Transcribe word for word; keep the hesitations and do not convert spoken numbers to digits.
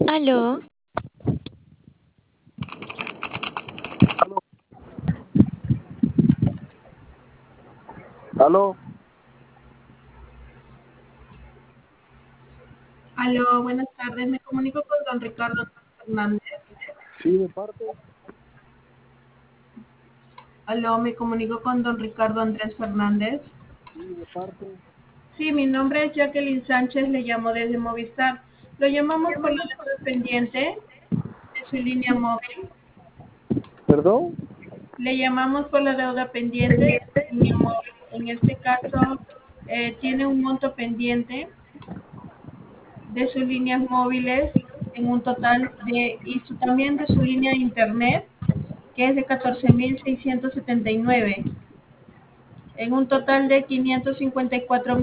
Aló, Aló, Aló, buenas tardes. Me comunico con don Ricardo Fernández. sí, de parte, Aló, me comunico con don Ricardo Andrés Fernández. sí, de parte. Sí, mi nombre es Jacqueline Sánchez, le llamo desde Movistar. Lo llamamos por la deuda pendiente de su línea móvil. ¿Perdón? Le llamamos por la deuda pendiente de su línea móvil. En este caso, eh, tiene un monto pendiente de sus líneas móviles en un total de, y su, también de su línea de internet, que es de catorce mil seiscientos setenta y nueve, en un total de quinientos cincuenta y cuatro